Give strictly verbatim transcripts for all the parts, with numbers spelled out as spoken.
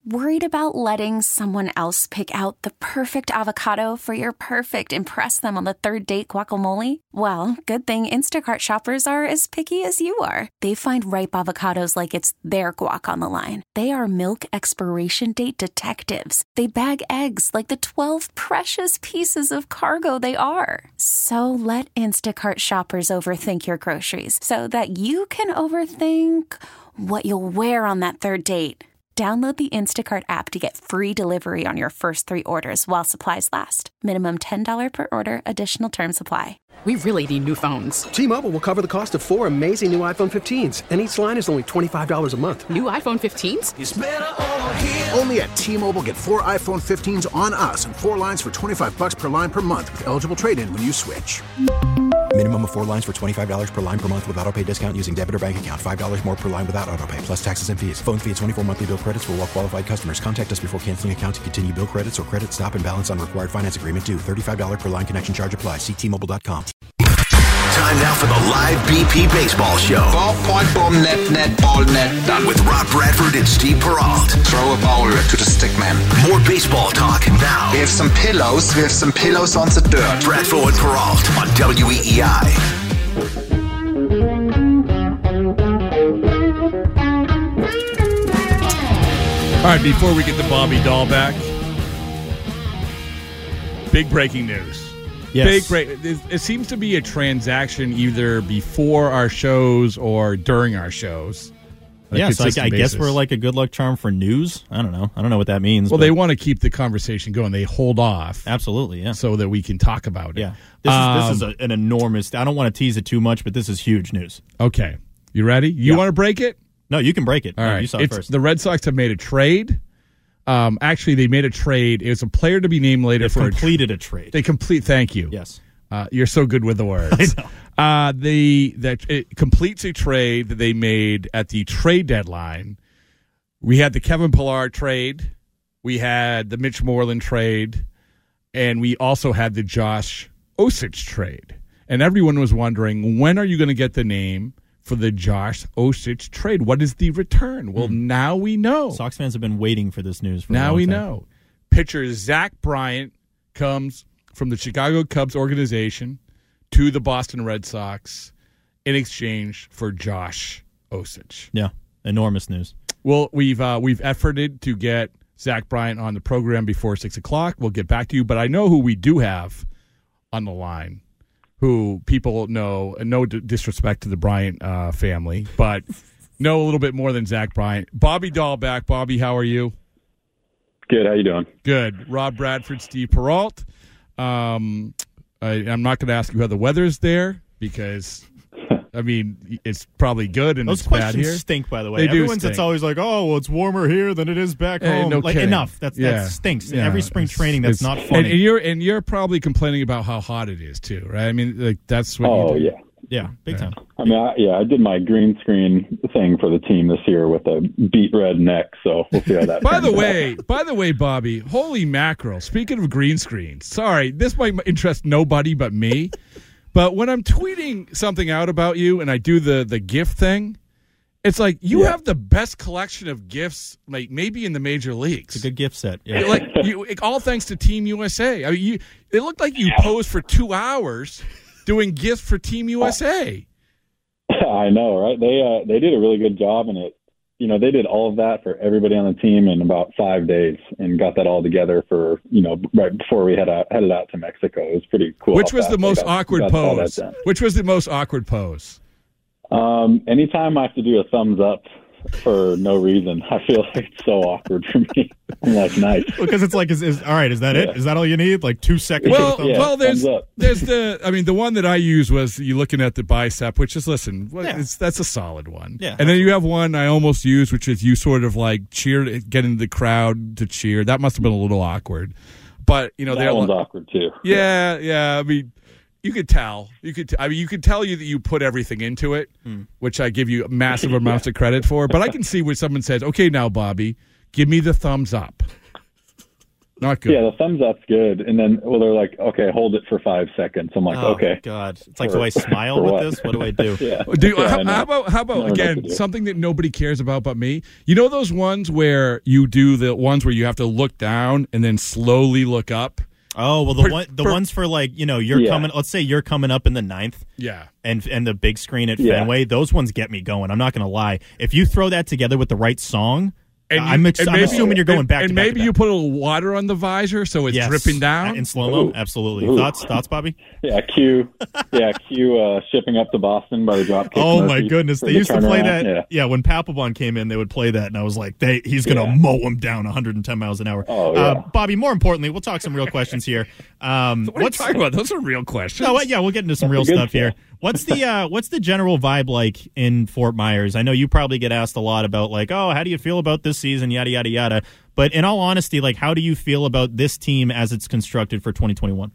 Worried about letting someone else pick out the perfect avocado for your perfect impress them on the third date guacamole? Well, good thing Instacart shoppers are as picky as you are. They find ripe avocados like it's their guac on the line. They are milk expiration date detectives. They bag eggs like the twelve precious pieces of cargo they are. So let Instacart shoppers overthink your groceries so that you can overthink what you'll wear on that third date. Download the Instacart app to get free delivery on your first three orders while supplies last. Minimum ten dollars per order. Additional terms apply. We really need new phones. T-Mobile will cover the cost of four amazing new iPhone fifteens, and each line is only twenty-five dollars a month. New iPhone fifteens? It's better over here. Only at T-Mobile, get four iPhone fifteens on us and four lines for twenty-five dollars per line per month with eligible trade-in when you switch. Minimum of four lines for twenty-five dollars per line per month with autopay discount using debit or bank account. five dollars more per line without autopay, plus taxes and fees. Phone fee at twenty-four monthly bill credits for well-qualified customers. Contact us before canceling account to continue bill credits or credit stop and balance on required finance agreement due. thirty-five dollars per line connection charge applies. See T Mobile dot com. Time now for the live B P Baseball Show. Ball, point, boom, net, net, ball, net, done. With Rob Bradford and Steve Peralt. Throw a ball to the stick man. More baseball talk now. We have some pillows. We have some pillows on the dirt. Bradford and Peralt on W E E I. All right, before we get the Bobby Dahl back, big breaking news. Yes. Big break. It, it seems to be a transaction either before our shows or during our shows. Yeah, so I, I guess we're like a good luck charm for news. I don't know. I don't know what that means. Well, but they want to keep the conversation going. They hold off. Absolutely, yeah. So that we can talk about it. Yeah. This um, is, this is a, an enormous, I don't want to tease it too much, but this is huge news. Okay. You ready? You yeah. want to break it? No, you can break it. All no, right. You saw it it's, first. The Red Sox have made a trade. Um, actually, they made a trade. It was a player to be named later. They've for completed a, a trade. They complete. Thank you. Yes. Uh, you're so good with the words. I know. Uh, they that it completes a trade that they made at the trade deadline. We had the Kevin Pillar trade, we had the Mitch Moreland trade, and we also had the Josh Osich trade. And everyone was wondering, when are you going to get the name for the Josh Osich trade? What is the return? Well, mm. now we know. Sox fans have been waiting for this news for now a long we time. know. Pitcher Zach Bryant comes from the Chicago Cubs organization to the Boston Red Sox in exchange for Josh Osich. Yeah, enormous news. Well, we've uh, we've efforted to get Zach Bryant on the program before six o'clock. We'll get back to you, but I know who we do have on the line, who people know. No disrespect to the Bryant uh, family, but know a little bit more than Zach Bryant. Bobby Dahl back. Bobby, how are you? Good. How you doing? Good. Rob Bradford, Steve Peralt. Um, I, I'm not going to ask you how the weather's there because. I mean, it's probably good and Those it's bad questions here. stink, by the way. They Everyone's do it's always like, oh, well, it's warmer here than it is back hey, home. No like kidding. enough. That's yeah. that stinks. Yeah. Every spring it's, training, that's not funny. And, and you're and you're probably complaining about how hot it is too, right? I mean, like that's what. Oh you do. yeah, yeah, big yeah. time. I mean, I, yeah, I did my green screen thing for the team this year with a beet red neck, so we'll see how that. By the out. way, by the way, Bobby, holy mackerel! Speaking of green screens, sorry, this might interest nobody but me. But when I'm tweeting something out about you and I do the, the GIF thing, it's like you yeah. have the best collection of GIFs, like maybe in the major leagues. It's a good GIF set. Yeah. Like you, all thanks to Team U S A. I mean, you, it looked like you posed for two hours doing GIFs for Team U S A. I know, right? They uh, they did a really good job, and it, you know, they did all of that for everybody on the team in about five days, and got that all together for, you know, right before we head out, headed out to Mexico. It was pretty cool. Which was the most got, awkward got pose? Which was the most awkward pose? Um, anytime I have to do a thumbs up for no reason, I feel like it's so awkward for me. I'm like, nice. Because it's like, is, is all right, is that it? Yeah. Is that all you need? Like two seconds? Well, thumbs yeah, well, there's thumbs up. there's the. I mean, the one that I use was you looking at the bicep, which is listen, well, Yeah. it's, that's a solid one. Yeah. And then you have one I almost used, which is you sort of like cheer, getting the crowd to cheer. That must have been a little awkward, but you know, That they're one's like, awkward too. Yeah, yeah. I mean, you could tell. You could. T- I mean, you could tell you that you put everything into it, Mm. which I give you massive amounts of credit for. But I can see where someone says, "Okay, now, Bobby, give me the thumbs up." Not good. Yeah, the thumbs up's good, and then well, they're like, okay, hold it for five seconds. I'm like, oh, okay. God, it's like, for, do I smile with what? this? What do I do? yeah. do yeah, how, how about how about again something that nobody cares about but me? You know those ones where you do the ones where you have to look down and then slowly look up. Oh well, the per, one, the per, ones for like you know you're yeah. coming. Let's say you're coming up in the ninth. Yeah. And and the big screen at yeah. Fenway, those ones get me going. I'm not going to lie. If you throw that together with the right song. And you, I'm, ex- and maybe, I'm assuming you're going and, back and to maybe back to you back. put a little water on the visor so it's yes. dripping down in slow mo. Absolutely. Ooh. Thoughts, thoughts, Bobby? Yeah, Q. Yeah, Q. Uh, shipping up to Boston by the Dropkick. Oh Murphy my goodness, they the used to play that. Yeah. yeah, when Papelbon came in, they would play that, and I was like, "They, he's going to yeah. mow him down one hundred ten miles an hour." Oh yeah, uh, Bobby. More importantly, we'll talk some real questions here. Um, what what's, are you talking about? Those are real questions. No, yeah, we'll get into some That's real stuff stuff. here. What's the uh, what's the general vibe like in Fort Myers? I know you probably get asked a lot about like, oh, how do you feel about this season? Yada yada yada. But in all honesty, like, how do you feel about this team as it's constructed for twenty twenty-one?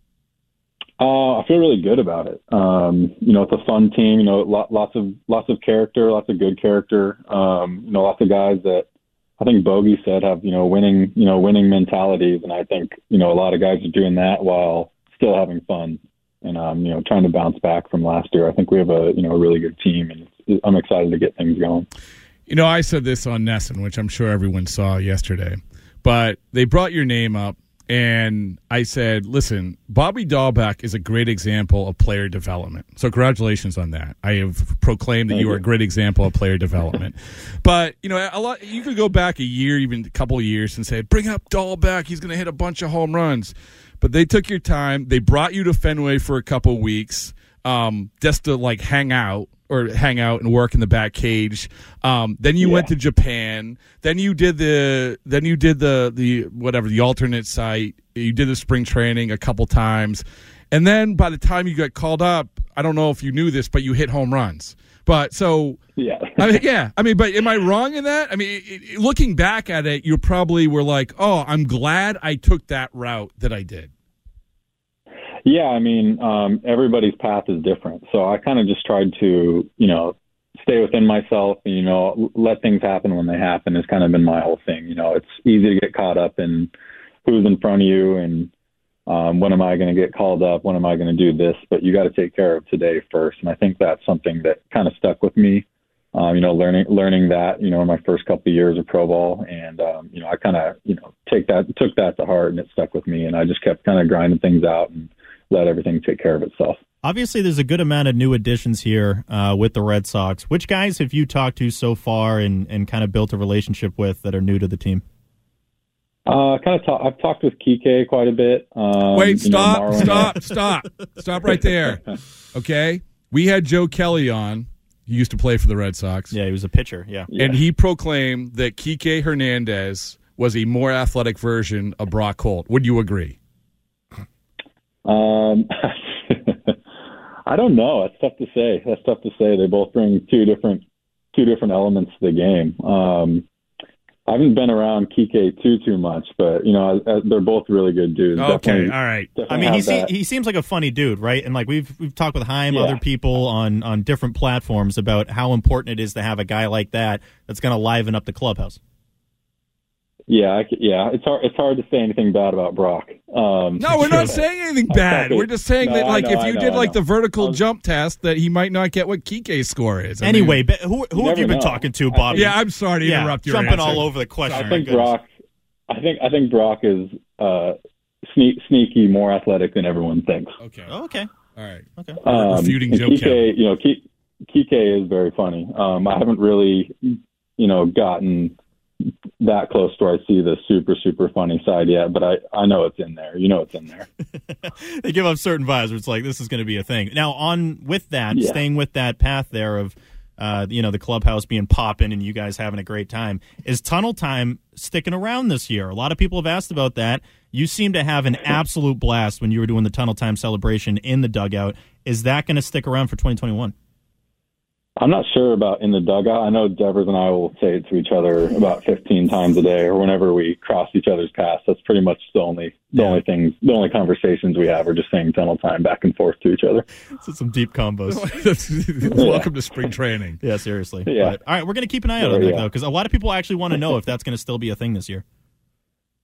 Uh, I feel really good about it. Um, you know, it's a fun team. You know, lots of lots of character, lots of good character. Um, you know, lots of guys that I think Bogey said have you know winning you know winning mentalities, and I think you know a lot of guys are doing that while still having fun and um, you know trying to bounce back from last year. I think we have a you know a really good team, and it's, I'm excited to get things going. You know, I said this on Nesson, which I'm sure everyone saw yesterday, but they brought your name up, and I said, listen, Bobby Dahlbeck is a great example of player development. So congratulations on that. I have proclaimed that you are a great example of player development. But, you know, a lot you could go back a year, even a couple of years, and say, bring up Dahlbeck. He's going to hit a bunch of home runs. But they took your time. They brought you to Fenway for a couple of weeks um, just to, like, hang out. Or hang out and work in the back cage. Um, then you yeah. went to Japan. Then you did the then you did the the whatever the alternate site. You did the spring training a couple times, and then by the time you got called up, I don't know if you knew this, but you hit home runs. But so yeah, I mean, yeah, I mean, but am I wrong in that? I mean, it, it, looking back at it, you probably were like, oh, I'm glad I took that route that I did. Yeah, I mean, um, everybody's path is different. So I kind of just tried to, you know, stay within myself and, you know, let things happen when they happen has kind of been my whole thing. You know, it's easy to get caught up in who's in front of you and um, when am I going to get called up? When am I going to do this? But you got to take care of today first. And I think that's something that kind of stuck with me, um, you know, learning learning that, you know, in my first couple of years of pro ball. And, um, you know, I kind of, you know, take that, took that to heart and it stuck with me. And I just kept kind of grinding things out and let everything take care of itself. Obviously, there's a good amount of new additions here uh, with the Red Sox. Which guys have you talked to so far and, and kind of built a relationship with that are new to the team? Uh, kind of. Ta- I've talked with Kike quite a bit. Um, Wait, stop, know, stop, stop, stop right there. Okay, we had Joe Kelly on. He used to play for the Red Sox. Yeah, he was a pitcher. Yeah, yeah. And he proclaimed that Kike Hernandez was a more athletic version of Brock Holt. Would you agree? Um, I don't know. That's tough to say. That's tough to say. They both bring two different, two different elements to the game. Um, I haven't been around Kike too, too much, but you know, they're both really good dudes. Okay. Definitely, all right. I mean, he se- he seems like a funny dude, right? And like we've, we've talked with Chaim, yeah. other people on, on different platforms about how important it is to have a guy like that that's going to liven up the clubhouse. Yeah, I, yeah, it's hard. It's hard to say anything bad about Brock. Um, no, we're not saying anything bad. We're just saying no, that, like, know, if you know, did like know. the vertical was, jump test, that he might not get what Kike's score is. I anyway, mean, but who who have you been know. talking to, Bobby? Yeah, I'm sorry to yeah, interrupt you. Jumping all over the question. I think Brock. I think I think Brock is uh, sneak, sneaky, more athletic than everyone thinks. Okay. Oh, okay. All right. Okay. Um, Refuting Joe Kike, Kelly. you know, Kike, Kike is very funny. Um, I haven't really, you know, gotten that close to where I see the super, super funny side yet, but I, I know it's in there. You know it's in there. They give up certain vibes where it's like, this is going to be a thing. Now, on with that, yeah. staying with that path there of, uh, you know, the clubhouse being popping and you guys having a great time, is Tunnel Time sticking around this year? A lot of people have asked about that. You seem to have an absolute blast when you were doing the Tunnel Time celebration in the dugout. Is that going to stick around for twenty twenty-one? I'm not sure about in the dugout. I know Devers and I will say it to each other about fifteen times a day, or whenever we cross each other's paths. That's pretty much the only the yeah. only things, the only conversations we have are just saying Tunnel Time back and forth to each other. So some deep combos. Welcome to spring training. Yeah, seriously. Yeah. But, all right, we're going to keep an eye out on yeah, that yeah. though, because a lot of people actually want to know if that's going to still be a thing this year.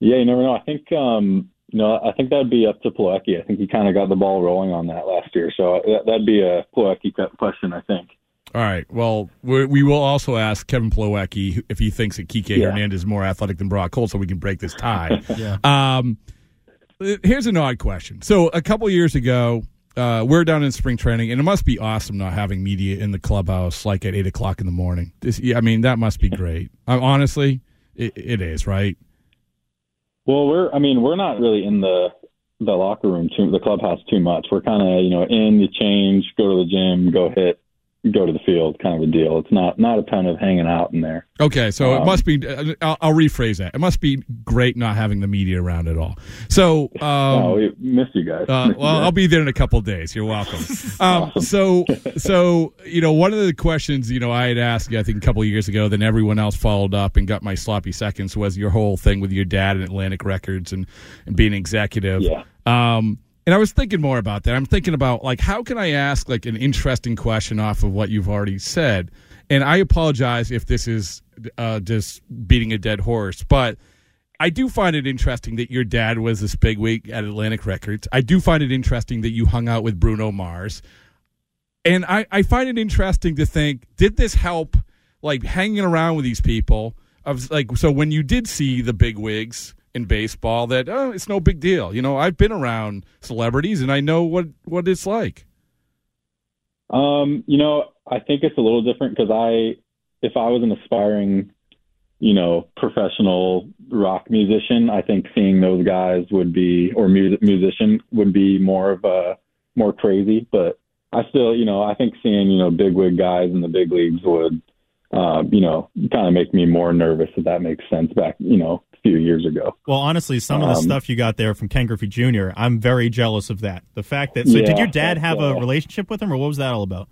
Yeah, you never know. I think um, you know, I think that'd be up to Plawecki. I think he kind of got the ball rolling on that last year, so that, that'd be a Plawecki question, I think. All right. Well, we're, we will also ask Kevin Plawecki if he thinks that Kike Yeah. Hernandez is more athletic than Brock Holt, so we can break this tie. Yeah. Um, here's an odd question. So a couple years ago, uh, we're down in spring training, and it must be awesome not having media in the clubhouse like at eight o'clock in the morning. This, yeah, I mean, that must be great. Uh, honestly, it, it is, right? Well, we're I mean, we're not really in the the locker room, too, the clubhouse too much. We're kind of, you know, in, you change, go to the gym, go hit, go to the field kind of a deal. It's not not a ton of hanging out in there. Okay, so um, it must be, I'll, I'll rephrase that. It must be great not having the media around at all. So, um, oh, we miss you guys. uh, Miss you well, guys. I'll be there in a couple of days. You're welcome. Um, Awesome. So, so, you know, one of the questions, you know, I had asked you, I think a couple of years ago, then everyone else followed up and got my sloppy seconds, was your whole thing with your dad and Atlantic Records and, and being executive. Yeah. Um, And I was thinking more about that. I'm thinking about, like, how can I ask, like, an interesting question off of what you've already said? And I apologize if this is uh, just beating a dead horse, but I do find it interesting that your dad was this bigwig at Atlantic Records. I do find it interesting that you hung out with Bruno Mars. And I, I find it interesting to think, did this help, like, hanging around with these people? Of like, so when you did see the bigwigs in baseball, that oh, it's no big deal. You know, I've been around celebrities and I know what, what it's like. Um, you know, I think it's a little different because I, if I was an aspiring, you know, professional rock musician, I think seeing those guys would be, or music musician would be more of a more crazy. But I still, you know, I think seeing, you know, bigwig guys in the big leagues would, uh, you know, kind of make me more nervous, if that makes sense. Back, you know, few years ago. Well, honestly, some of the Um, stuff you got there from Ken Griffey Junior, I'm very jealous of that. The fact that, so Yeah, did your dad that's, have a uh, relationship with him, or what was that all about?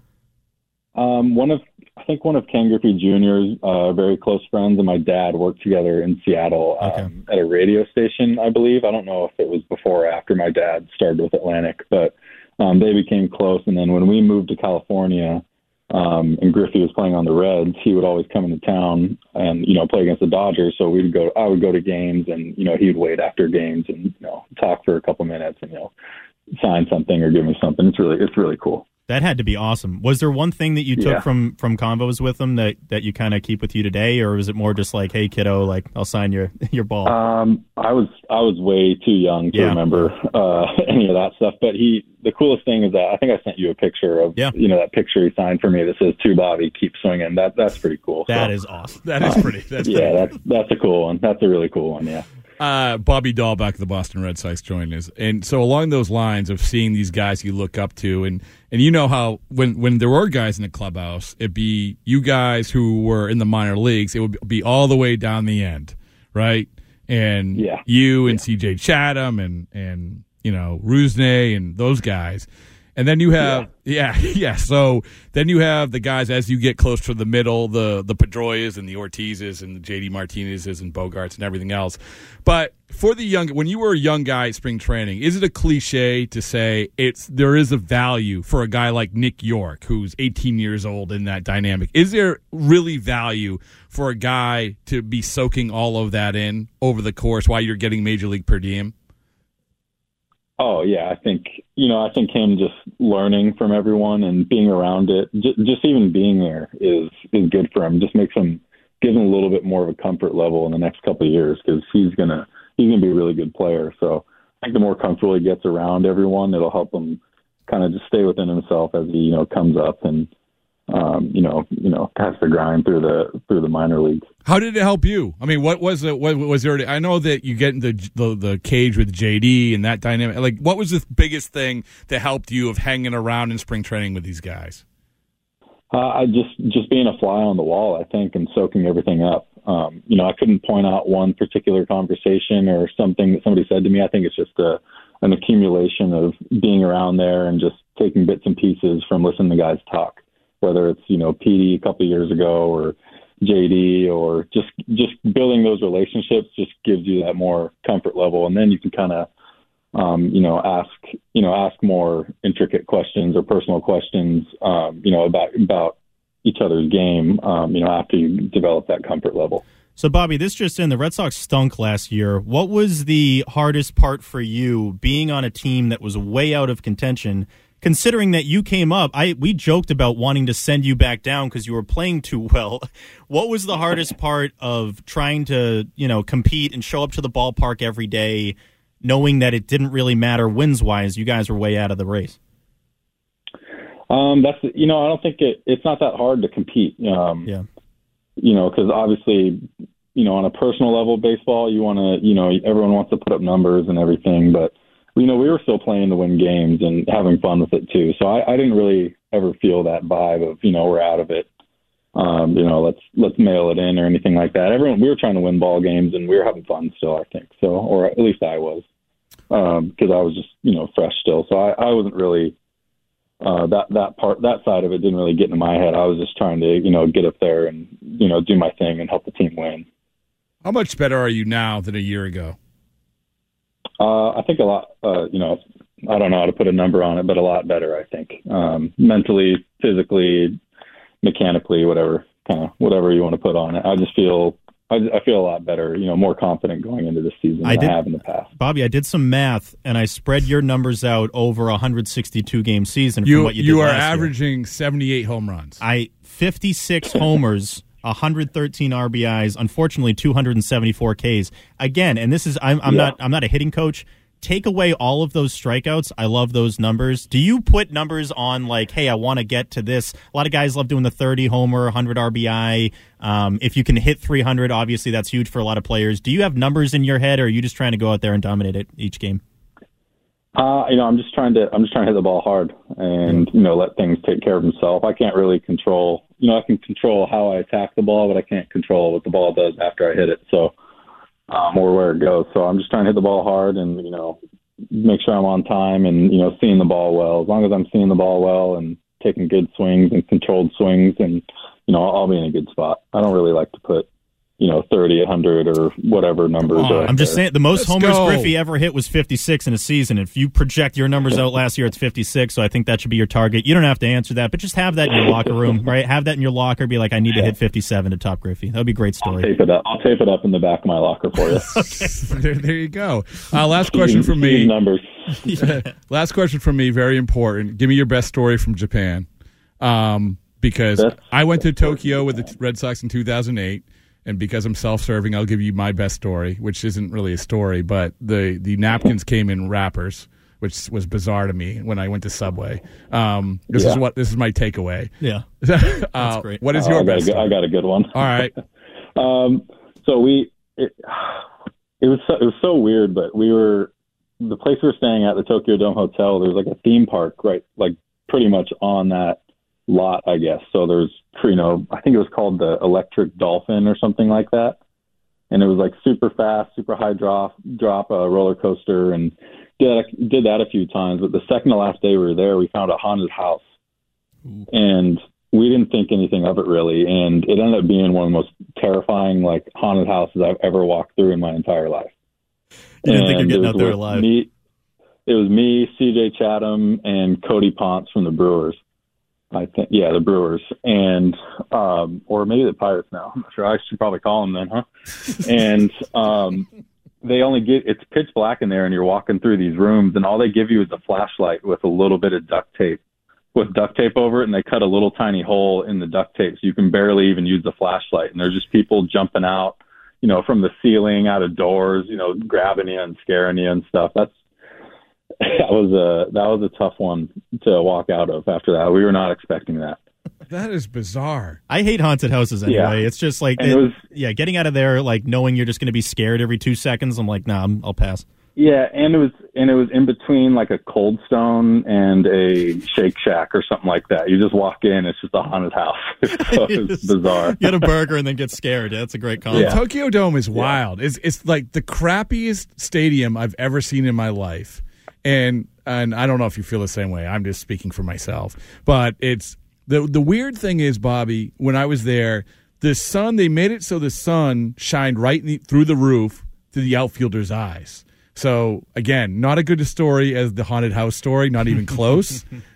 Um, one of, I think one of Ken Griffey Junior's uh, very close friends and my dad worked together in Seattle um, Okay. at a radio station, I believe. I don't know if it was before or after my dad started with Atlantic, but um, they became close. And then when we moved to California, um, and Griffey was playing on the Reds, he would always come into town and, you know, play against the Dodgers. So we'd go, I would go to games and, you know, he would wait after games and, you know, talk for a couple minutes and, you know, sign something or give me something. It's really, it's really cool. That had to be awesome. Was there one thing that you took Yeah. from from convos with him that, that you kind of keep with you today, or was it more just like, hey kiddo, like I'll sign your your ball? Um, I was I was way too young to Yeah. remember uh, any of that stuff. But he, the coolest thing is that I think I sent you a picture of, Yeah. you know, that picture he signed for me that says "To Bobby, keep swinging." That that's pretty cool. That so, is awesome. That is pretty. That's yeah, pretty. that's that's a cool one. That's a really cool one. Yeah. Uh, Bobby Dahlbeck of the Boston Red Sox joined us. And so along those lines of seeing these guys you look up to, and, and you know how when, when there were guys in the clubhouse, it'd be you guys who were in the minor leagues, it would be all the way down the end, right? And Yeah. you and C J Chatham and, and you know, Rusney and those guys. And then you have, yeah. yeah, yeah. So then you have the guys as you get close to the middle, the the Pedroias and the Ortizes and the J D Martinezes and Bogarts and everything else. But for the young, when you were a young guy at spring training, is it a cliche to say it's there is a value for a guy like Nick York, who's eighteen years old in that dynamic? Is there really value for a guy to be soaking all of that in over the course while you're getting major league per diem? Oh yeah, I think you know, I think him just learning from everyone and being around it, just, just even being there is is good for him. Just makes him give him a little bit more of a comfort level in the next couple of years because he's gonna he's gonna be a really good player. So I think the more comfortable he gets around everyone, it'll help him kind of just stay within himself as he you know comes up and um, you know you know has to grind through the through the minor leagues. How did it help you? I mean, what was it? What was there? I know that you get in the, the the cage with J D and that dynamic. Like, what was the biggest thing that helped you of hanging around in spring training with these guys? Uh, I just just being a fly on the wall, I think, and soaking everything up. Um, you know, I couldn't point out one particular conversation or something that somebody said to me. I think it's just a, an accumulation of being around there and just taking bits and pieces from listening to guys talk, whether it's, you know, P D a couple of years ago or J D or just just building those relationships just gives you that more comfort level. And then you can kind of, um, you know, ask, you know, ask more intricate questions or personal questions, um, you know, about, about each other's game, um, you know, after you develop that comfort level. So, Bobby, this just in, the Red Sox stunk last year. What was the hardest part for you being on a team that was way out of contention, considering that you came up? I we joked about wanting to send you back down because you were playing too well. What was the hardest part of trying to, you know, compete and show up to the ballpark every day, knowing that it didn't really matter wins-wise? You guys were way out of the race. Um, that's, you know, I don't think it, it's not that hard to compete. Um, yeah. You know, because obviously, you know, on a personal level, baseball, you want to, you know, everyone wants to put up numbers and everything, but, you know, we were still playing to win games and having fun with it too. So I, I didn't really ever feel that vibe of, you know, we're out of it. Um, you know, let's let's mail it in or anything like that. Everyone, we were trying to win ball games and we were having fun still, I think. So, or at least I was, because um, I was just, you know, fresh still. So I, I wasn't really. Uh, that that part, that side of it didn't really get into my head. I was just trying to, you know, get up there and, you know, do my thing and help the team win. How much better are you now than a year ago? Uh, I think a lot. Uh, you know, I don't know how to put a number on it, but a lot better. I think um, mentally, physically, mechanically, whatever kind of whatever you want to put on it. I just feel. I, I feel a lot better, you know, more confident going into this season I than did, I have in the past. Bobby, I did some math, and I spread your numbers out over a one hundred sixty-two game season. You, from what you, you did are last averaging year. seventy-eight home runs. I fifty-six homers, one hundred thirteen R B Is, unfortunately two hundred seventy-four Ks. Again, and this is I'm, I'm yeah. not I'm not a hitting coach. Take away all of those strikeouts. I love those numbers. Do you put numbers on like, hey, I want to get to this? A lot of guys love doing the thirty homer, one hundred R B I. Um, if you can hit three hundred, obviously that's huge for a lot of players. Do you have numbers in your head, or are you just trying to go out there and dominate it each game? Uh, you know, I'm just trying to I'm just trying to hit the ball hard and, you know, let things take care of themselves. I can't really control, you know, I can control how I attack the ball, but I can't control what the ball does after I hit it. So. Um, or where it goes. So I'm just trying to hit the ball hard and, you know, make sure I'm on time and, you know, seeing the ball well. As long as I'm seeing the ball well and taking good swings and controlled swings, and, you know, I'll, I'll be in a good spot. I don't really like to put, you know, thirty, one hundred or whatever numbers. Oh, I'm just there. saying the most Let's homers go. Griffey ever hit was fifty-six in a season. If you project your numbers out last year, it's fifty-six, so I think that should be your target. You don't have to answer that, but just have that in your locker room, right? Have that in your locker. Be like, I need to hit fifty-seven to top Griffey. That would be a great story. I'll tape it up. I'll tape it up in the back of my locker for you. Okay. there, there you go. Uh, last question from me. Numbers. Last question from me, very important. Give me your best story from Japan. Um, because That's, I went to Tokyo with the Red Sox in two thousand eight. And because I'm self-serving, I'll give you my best story, which isn't really a story, but the, the napkins came in wrappers, which was bizarre to me when I went to Subway. Um, this yeah. is what this is my takeaway. Yeah, uh, that's great. What is oh, your I best? Got good, I got a good one. All right. um, so we it, it was so, it was so weird, but we were the place we were staying at, the Tokyo Dome Hotel. There's like a theme park, right? Like pretty much on that lot, I guess. So there's, you know, I think it was called the Electric Dolphin or something like that. And it was like super fast, super high drop, drop a uh, roller coaster, and did, did that a few times. But the second to last day we were there, we found a haunted house. Ooh. And we didn't think anything of it really. And it ended up being one of the most terrifying, like, haunted houses I've ever walked through in my entire life. You didn't and think you're getting out there alive. Me, it was me, C J Chatham, and Cody Ponce from the Brewers. I think, yeah, the Brewers, and um, or maybe the Pirates now. I'm not sure. I should probably call them then, huh? And um, they only get it's pitch black in there, and you're walking through these rooms, and all they give you is a flashlight with a little bit of duct tape, with duct tape over it, and they cut a little tiny hole in the duct tape, so you can barely even use the flashlight. And there's just people jumping out, you know, from the ceiling, out of doors, you know, grabbing you and scaring you and stuff. That's That was a that was a tough one to walk out of after that. We were not expecting that. That is bizarre. I hate haunted houses anyway. Yeah. It's just like, it, it, was, yeah, getting out of there, like knowing you're just going to be scared every two seconds. I'm like, nah, I'm, I'll pass. Yeah, and it was and it was in between like a Cold Stone and a Shake Shack or something like that. You just walk in, it's just a haunted house. So it's bizarre. Get a burger and then get scared. Yeah, that's a great combo. Yeah. Tokyo Dome is wild. Yeah. It's it's like the crappiest stadium I've ever seen in my life. And and I don't know if you feel the same way. I'm just speaking for myself. But it's the the weird thing is, Bobby, when I was there, the sun, they made it so the sun shined right in the, through the roof to the outfielder's eyes. So, again, not a good story as the haunted house story, not even close.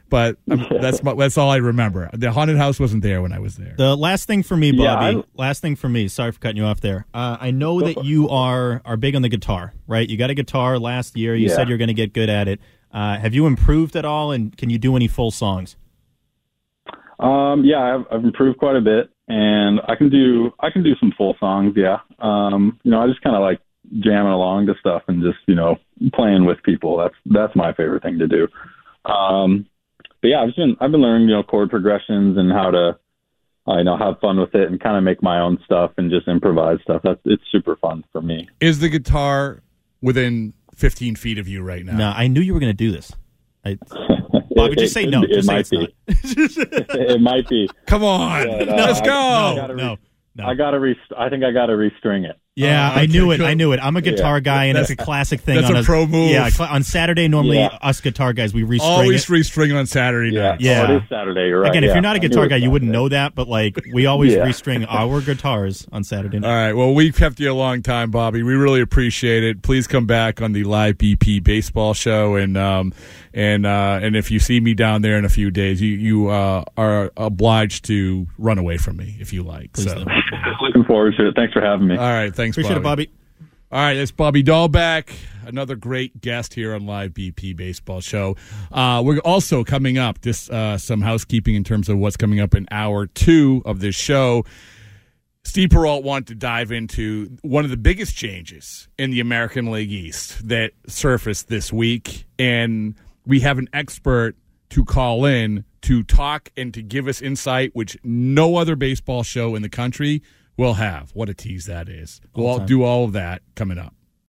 but um, that's my, that's all I remember. The haunted house wasn't there when I was there. The last thing for me, Bobby. Yeah, last thing for me. Sorry for cutting you off there. Uh, I know that you are are big on the guitar, right? You got a guitar last year. You yeah. said you're going to get good at it. Uh, have you improved at all, and can you do any full songs? Um, yeah, I've, I've improved quite a bit, and I can do I can do some full songs. Yeah, um, you know, I just kind of like jamming along to stuff and just you know playing with people. That's that's my favorite thing to do. Um, but yeah, I've been I've been learning you know chord progressions and how to uh, you know have fun with it and kind of make my own stuff and just improvise stuff. That's it's super fun for me. Is the guitar within fifteen feet of you right now? No, I knew you were going to do this. I, Bobby, just say no. It, Just it say might it's be. not. It might be. Come on, But, uh, let's go. I, I gotta re- No, no. I gotta re- I think I gotta restring it. Yeah, Uh, I knew okay, it. cool. I knew it. I'm a guitar Yeah. guy, and That's- it's a classic thing. that's on a pro move. Yeah, cl- on Saturday, normally Yeah. us guitar guys, we restring Always it. restring on Saturday Yeah, night. Yeah. Oh, it is Saturday. You're right. Again, if yeah. you're not a I knew guitar it guy, was you wouldn't Saturday. know that, but like we always Yeah. restring our guitars on Saturday All night. right. Well, we've kept you a long time, Bobby. We really appreciate it. Please come back on the Live B P Baseball Show, and um, and uh, and if you see me down there in a few days, you you uh, are obliged to run away from me if you like. Please so, do. Looking forward to it. Thanks for having me. all right. Thanks, Appreciate Bobby. it, Bobby. All right, that's Bobby Dahlbeck, another great guest here on Live B P Baseball Show. Uh, we're also coming up, just uh, some housekeeping in terms of what's coming up in hour two of this show. Steve Perrault wanted to dive into one of the biggest changes in the American League East that surfaced this week, and we have an expert to call in to talk and to give us insight, which no other baseball show in the country will have. What a tease that is. We'll all do all of that coming up.